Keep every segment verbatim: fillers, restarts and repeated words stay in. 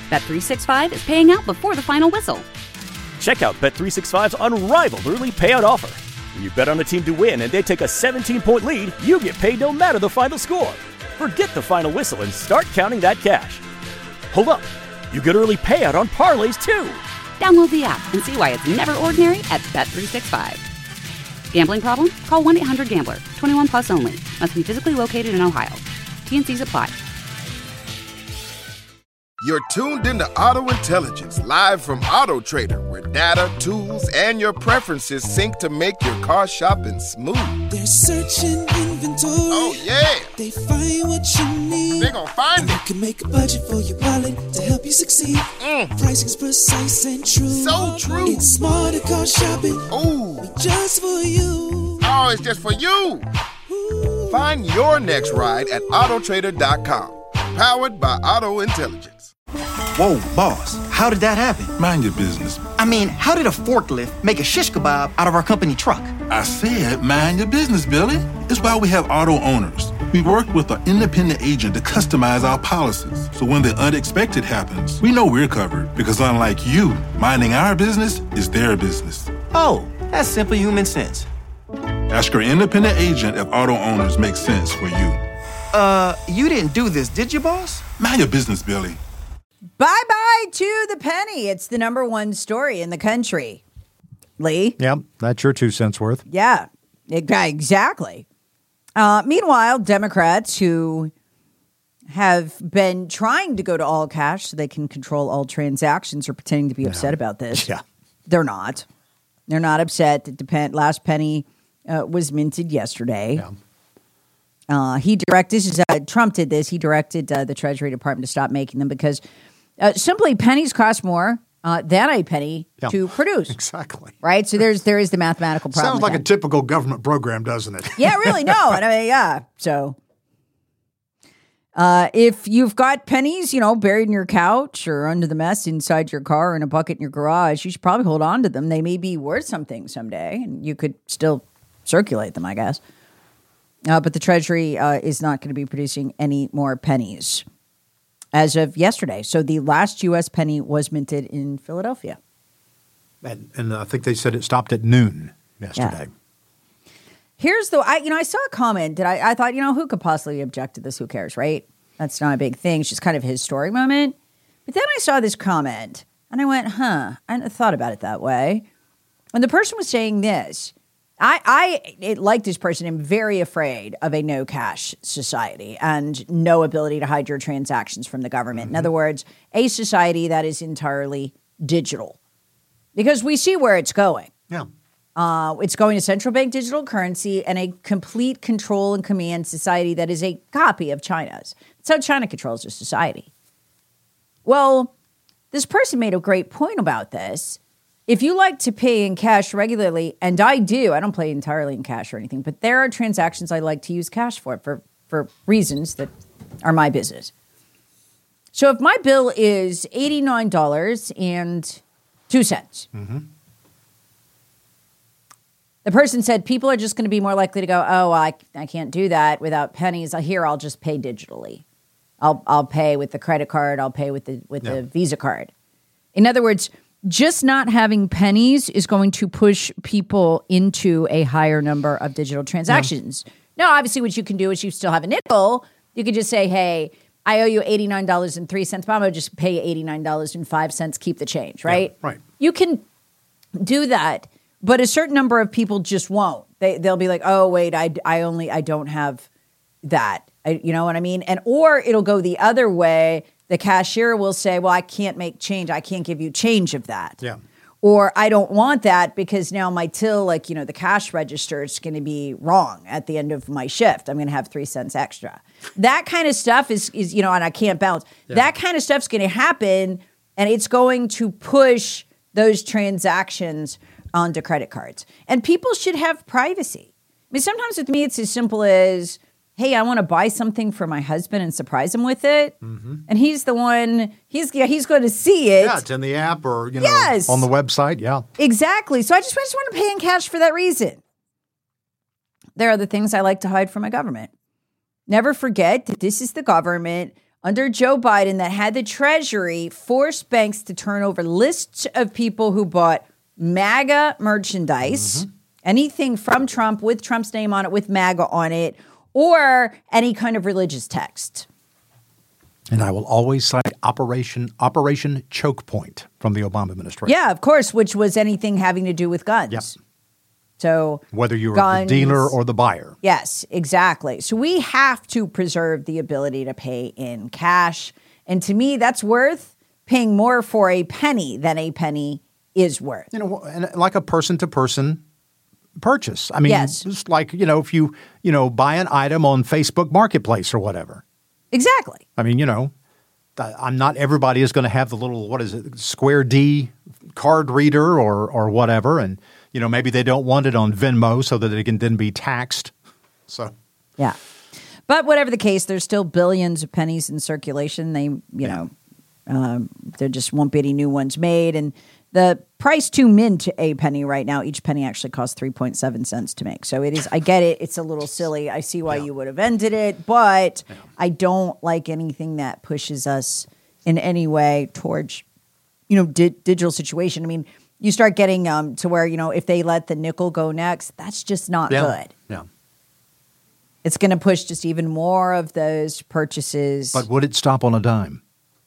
Bet three sixty-five is paying out before the final whistle. Check out Bet three sixty-five's unrivaled early payout offer. When you bet on a team to win and they take a seventeen-point lead, you get paid no matter the final score. Forget the final whistle and start counting that cash. Hold up. You get early payout on parlays, too. Download the app and see why it's never ordinary at Bet three sixty-five. Gambling problem? Call one eight hundred gambler. twenty-one plus only. Must be physically located in Ohio. T N Cs apply. You're tuned into Auto Intelligence, live from Auto Trader, where data, tools, and your preferences sync to make your car shopping smooth. They're searching inventory. Oh, yeah. They find what you need. They're gonna find and it. They can make a budget for your wallet to help you succeed. Mm. Pricing's precise and true. So true. It's smarter car shopping. Ooh. Just for you. Oh, it's just for you. Ooh. Find your next ride at auto trader dot com. Powered by Auto Intelligence. Whoa, boss, how did that happen? Mind your business. I mean, how did a forklift make a shish kebab out of our company truck? I said mind your business, Billy. It's why we have auto owners. We work with an independent agent to customize our policies. So when the unexpected happens, we know we're covered. Because unlike you, minding our business is their business. Oh, that's simple human sense. Ask your independent agent if auto owners make sense for you. Uh, you didn't do this, did you, boss? Mind your business, Billy. Bye-bye to the penny. It's the number one story in the country. Lee? Yep, that's your two cents worth. Yeah, exactly. Uh, meanwhile, Democrats who have been trying to go to all cash so they can control all transactions are pretending to be upset yeah. about this. Yeah. They're not. They're not upset that the pen, last penny uh, was minted yesterday. Yeah. Uh, he directed, uh, Trump did this, he directed uh, the Treasury Department to stop making them because uh, simply pennies cost more uh, than a penny yeah. to produce. Exactly. Right? So there's there is the mathematical problem. Sounds like that. a typical government program, doesn't it? Yeah, really, no. And I mean, yeah, so uh, if you've got pennies, you know, buried in your couch or under the mess inside your car or in a bucket in your garage, you should probably hold on to them. They may be worth something someday, and you could still circulate them, I guess. Uh, but the Treasury uh, is not going to be producing any more pennies as of yesterday. So the last U S penny was minted in Philadelphia. And, and I think they said it stopped at noon yesterday. Yeah. Here's the, I, you know, I saw a comment that I, I thought, you know, who could possibly object to this? Who cares, right? That's not a big thing. It's just kind of a historic moment. But then I saw this comment and I went, huh, I hadn't thought about it that way. And the person was saying this. I, I it, like this person, am very afraid of a no cash society and no ability to hide your transactions from the government. Mm-hmm. In other words, a society that is entirely digital. Because we see where it's going. Yeah. Uh, it's going to central bank digital currency and a complete control and command society that is a copy of China's. That's how China controls their society. Well, this person made a great point about this. If you like to pay in cash regularly, and I do, I don't pay entirely in cash or anything, but there are transactions I like to use cash for, for, for reasons that are my business. So if my bill is eighty-nine dollars and two cents, mm-hmm. the person said people are just going to be more likely to go, oh, I, I can't do that without pennies. Here, I'll just pay digitally. I'll I'll pay with the credit card. I'll pay with the with yeah. the Visa card. In other words, just not having pennies is going to push people into a higher number of digital transactions. Yeah. Now, obviously, what you can do is you still have a nickel. You could just say, hey, I owe you eighty-nine dollars and three cents, but I'm going to just pay eighty-nine dollars and five cents, keep the change, right? Yeah, right. You can do that, but a certain number of people just won't. They, they'll be like, oh, wait, I, I only, I don't have that. I, you know what I mean? And or it'll go the other way. The cashier will say, well, I can't make change. I can't give you change of that. Yeah. Or I don't want that because now my till, like, you know, the cash register is going to be wrong at the end of my shift. I'm going to have three cents extra. That kind of stuff is, is you know, and I can't balance. Yeah. That kind of stuff's going to happen, and it's going to push those transactions onto credit cards. And people should have privacy. I mean, sometimes with me, it's as simple as, hey, I want to buy something for my husband and surprise him with it. Mm-hmm. And he's the one, he's yeah, he's going to see it. Yeah, it's in the app or, you know, yes. on the website. Yeah. Exactly. So I just, I just want to pay in cash for that reason. There are the things I like to hide from my government. Never forget that this is the government under Joe Biden that had the Treasury force banks to turn over lists of people who bought MAGA merchandise, mm-hmm. anything from Trump with Trump's name on it, with MAGA on it, or any kind of religious text. And I will always cite Operation Operation Choke Point from the Obama administration. Yeah, of course, which was anything having to do with guns. Yep. So whether you're guns, the dealer or the buyer. Yes, exactly. So we have to preserve the ability to pay in cash. And to me, that's worth paying more for a penny than a penny is worth. You know, and like a person-to-person purchase. I mean, yes. It's like, you know, if you, you know, buy an item on Facebook Marketplace or whatever. Exactly. I mean, you know, I'm not everybody is going to have the little, what is it, Square D card reader or or whatever. And, you know, maybe they don't want it on Venmo so that it can then be taxed. So, yeah. But whatever the case, there's still billions of pennies in circulation. They, you yeah. know, um, there just won't be any new ones made. And the price to mint a penny right now, each penny actually costs three point seven cents to make. So it is, I get it. It's a little silly. I see why yeah. you would have ended it, but yeah. I don't like anything that pushes us in any way towards, you know, di- digital situation. I mean, you start getting um, to where, you know, if they let the nickel go next, that's just not yeah. good. Yeah. It's going to push just even more of those purchases. But would it stop on a dime?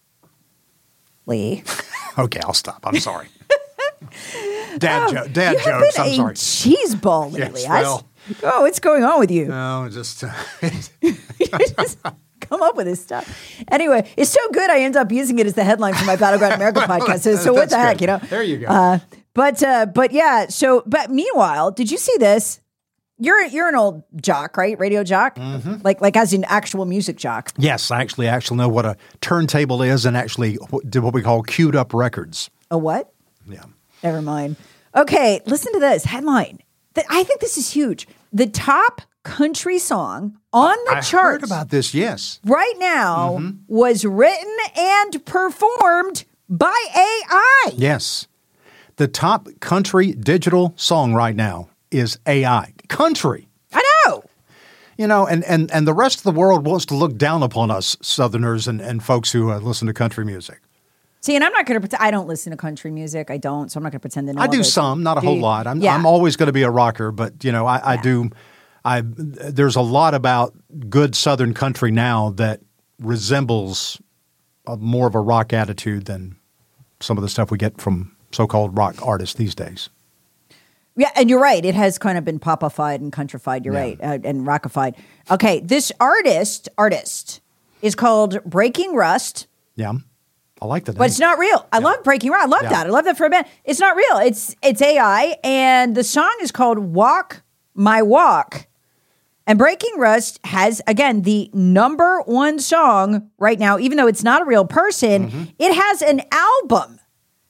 Lee. Okay, I'll stop. I'm sorry. Dad, oh, jo- dad you jokes. Have been I'm a sorry. cheese ball lately. Yes, well, oh, what's going on with you? No, just, uh, you just come up with this stuff. Anyway, it's so good. I end up using it as the headline for my Battleground America podcast. So, so what the good. heck, you know? There you go. Uh, but uh, but yeah. So, but meanwhile, did you see this? You're you're an old jock, right? Radio jock, mm-hmm. like like as an actual music jock. Yes, I actually actually know what a turntable is, and actually did what we call queued up records. A what? Yeah. Never mind. Okay, listen to this headline. I think this is huge. The top country song on the I charts. I heard about this. Yes. Right now mm-hmm. was written and performed by A I. Yes. The top country digital song right now is A I. Country. I know. You know, and, and, and the rest of the world wants to look down upon us Southerners and, and folks who uh, listen to country music. See, and I'm not going to pretend. I don't listen to country music. I don't, so I'm not going to pretend to know. I do it. some, not a do whole you? lot. I'm, yeah. I'm always going to be a rocker, but, you know, I, I yeah. do. I There's a lot about good Southern country now that resembles a, more of a rock attitude than some of the stuff we get from so-called rock artists these days. Yeah, and you're right. It has kind of been popified and countrified. You're Yeah. right, uh, and rockified. Okay, this artist artist is called Breaking Rust. Yeah, I like that. But it's not real. I Yeah. love Breaking Rust. I love Yeah. that. I love that for a band. It's not real. It's it's A I, and the song is called Walk My Walk. And Breaking Rust has, again, the number one song right now, even though it's not a real person. Mm-hmm. It has an album.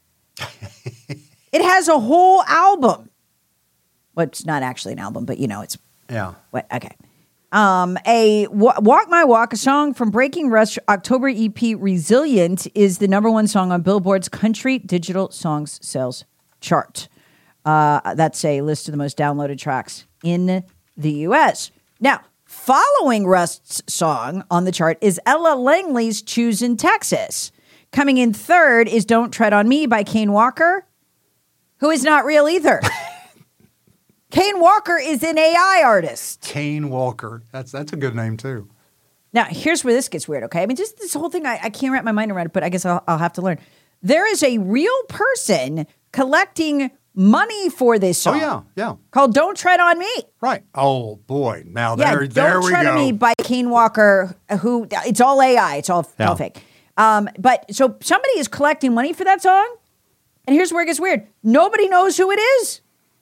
It has a whole album. Well, it's not actually an album, but, you know, it's... Yeah. What? Okay. Um, a Wa- Walk My Walk, a song from Breaking Rust October E P Resilient, is the number one song on Billboard's Country Digital Songs Sales chart. Uh, that's a list of the most downloaded tracks in the U S. Now, following Rust's song on the chart is Ella Langley's Choosing Texas. Coming in third is Don't Tread on Me by Kane Walker, who is not real either. Kane Walker is an A I artist. Kane Walker. That's that's a good name, too. Now, here's where this gets weird, okay? I mean, just this whole thing, I, I can't wrap my mind around it, but I guess I'll, I'll have to learn. There is a real person collecting money for this song. Oh, yeah, yeah. Called Don't Tread on Me. Right. Oh, boy. Now, Yeah, there, there Don't we Tread go. on Me by Kane Walker, who, it's all A I. It's all, Yeah. all fake. Um, but, so somebody is collecting money for that song, and here's where it gets weird. Nobody knows who it is.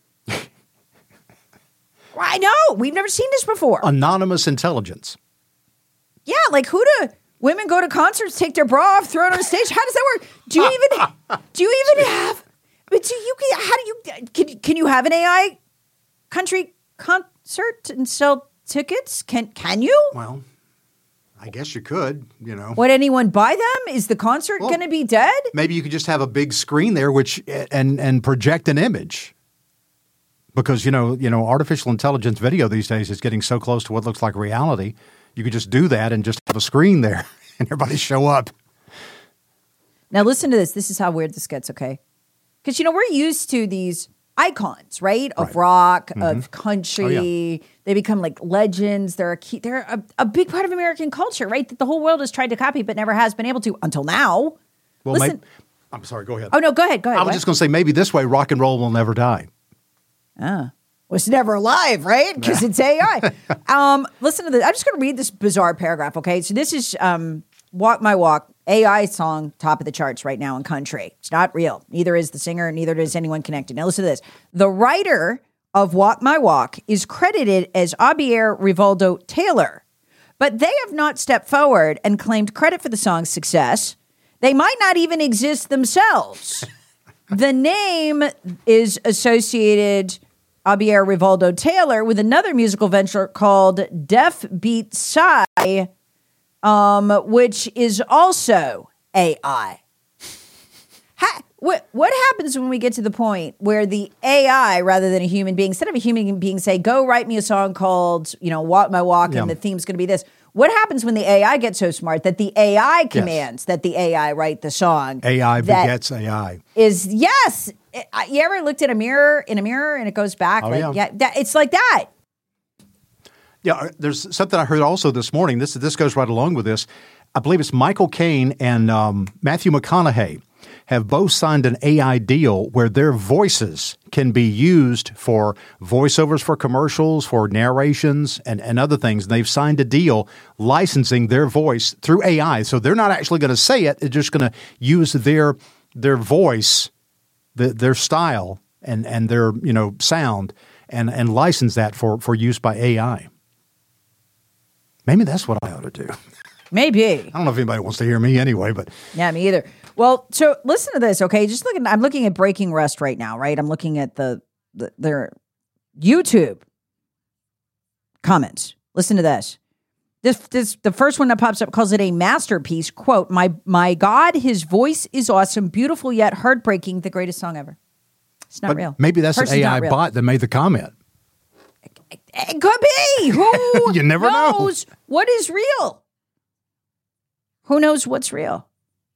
I know. We've never seen this before. Anonymous intelligence. Yeah, like who do women go to concerts, take their bra off, throw it on a stage? How does that work? Do you even do you even have? But do you how do you can can you have an A I country concert and sell tickets? Can can you? Well, I guess you could. You know, Would anyone buy them? Is the concert Well, going to be dead? maybe you could just have a big screen there, which and and project an image. Because, you know, you know, artificial intelligence video these days is getting so close to what looks like reality. You could just do that and just have a screen there and everybody show up. Now listen to this. This is how weird this gets, okay? Because, you know, we're used to these icons, right? Of Right. rock, Mhm. of country. Oh, yeah. They become like legends. They're a key, they're a, a big part of American culture, right? That the whole world has tried to copy, but never has been able to until now. Well, Listen. may- I'm sorry, go ahead. Oh, no, go ahead. Go ahead. I was What? just going to say, maybe this way rock and roll will never die. Ah. Well, it's never alive, right? Because it's A I. um, listen to this. I'm just going to read this bizarre paragraph, okay? So this is um, Walk My Walk, A I song, top of the charts right now in country. It's not real. Neither is the singer, neither is anyone connected. Now listen to this. The writer of Walk My Walk is credited as Javier Rivaldo Taylor, but they have not stepped forward and claimed credit for the song's success. They might not even exist themselves. The name is associated, Javier Rivaldo Taylor, with another musical venture called Deaf Beat Psy, um, which is also A I. Ha- what, what happens when we get to the point where the A I, rather than a human being, instead of a human being say, go write me a song called, you know, Walk My Walk, Yeah. and the theme's going to be this. What happens when the A I gets so smart that the A I commands that the A I write the song? A I that begets A I. Is yes. It- I- you ever looked at a mirror in a mirror and it goes back? Oh, like, yeah. yeah, that, it's like that. Yeah, there's something I heard also this morning. This this goes right along with this. I believe it's Michael Caine and um, Matthew McConaughey have both signed an A I deal where their voices can be used for voiceovers for commercials, for narrations, and, and other things. And they've signed a deal licensing their voice through A I. So they're not actually going to say it. They're just going to use their their voice, the, their style, and, and their you know sound, and, and license that for, for use by A I. Maybe that's what I ought to do. Maybe. I don't know if anybody wants to hear me anyway, but Yeah, me either. Well, so listen to this, okay? Just looking, I'm looking at Breaking Rest right now, right? I'm looking at the, the their YouTube comments. Listen to this. This, this, the first one that pops up calls it a masterpiece. Quote, my, my God, his voice is awesome, beautiful yet heartbreaking, the greatest song ever. It's not but real. maybe that's Person's an A not I real. bot that made the comment. It could be. Who You never know. knows what is real? Who knows what's real?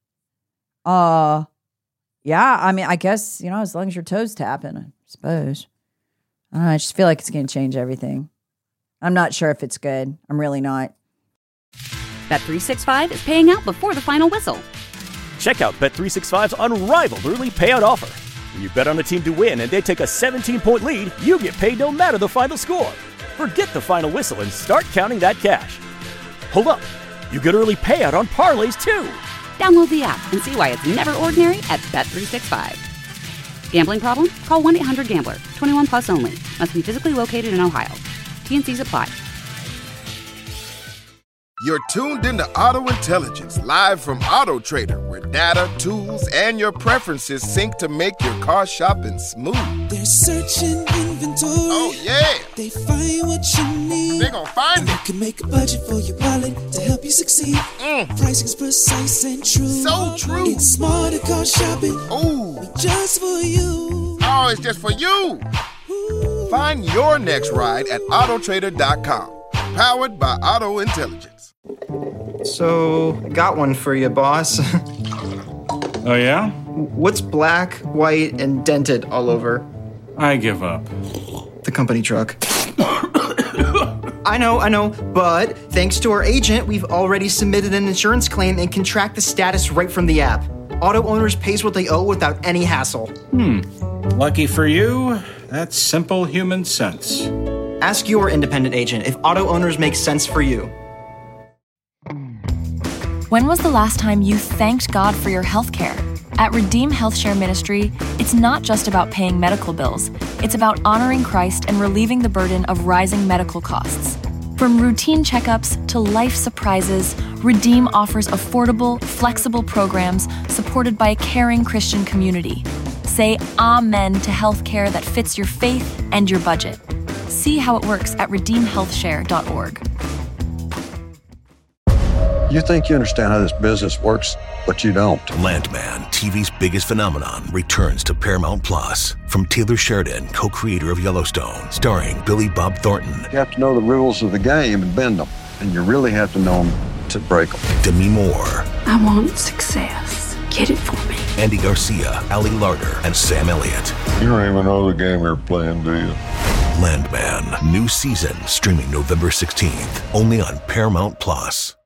Uh, yeah, I mean, I guess, you know, as long as your toes tapping, I suppose. I don't know, I just feel like it's going to change everything. I'm not sure if it's good. I'm really not. Bet three sixty-five is paying out before the final whistle. Check out Bet three sixty-five's unrivaled early payout offer. When you bet on a team to win and they take a seventeen-point lead, you get paid no matter the final score. Forget the final whistle and start counting that cash. Hold up. You get early payout on parlays, too. Download the app and see why it's never ordinary at Bet three sixty-five. Gambling problem? Call one eight hundred gambler. twenty-one plus only. Must be physically located in Ohio. T N Cs apply. You're tuned into Auto Intelligence, live from Auto Trader, where data, tools, and your preferences sync to make your car shopping smooth. They're searching inventory. Oh, yeah. They find what you need. They gon' find You it. can make a budget for your wallet to help you succeed. Mm. Pricing's precise and true. So true. It's smarter car shopping. Ooh. Just for you. Oh, it's just for you. Find your next ride at auto trader dot com. Powered by Auto Intelligence. So, I got one for you, boss. Oh, yeah? What's black, white, and dented all over? I give up. The company truck. I know, I know, but thanks to our agent, we've already submitted an insurance claim and can track the status right from the app. Auto owners pays what they owe without any hassle. Hmm. Lucky for you, that's simple human sense. Ask your independent agent if auto owners make sense for you. When was the last time you thanked God for your health care? At Redeem Health Share Ministry, it's not just about paying medical bills. It's about honoring Christ and relieving the burden of rising medical costs. From routine checkups to life surprises, Redeem offers affordable, flexible programs supported by a caring Christian community. Say amen to health care that fits your faith and your budget. See how it works at redeem health share dot org. You think you understand how this business works, but you don't. Landman, T V's biggest phenomenon, returns to Paramount Plus. From Taylor Sheridan, co-creator of Yellowstone, starring Billy Bob Thornton. You have to know the rules of the game and bend them. And you really have to know them to break them. Demi Moore, I want success. Get it for me. Andy Garcia, Ali Larter, and Sam Elliott. You don't even know the game you're playing, do you? Landman, new season streaming November sixteenth, only on Paramount Plus.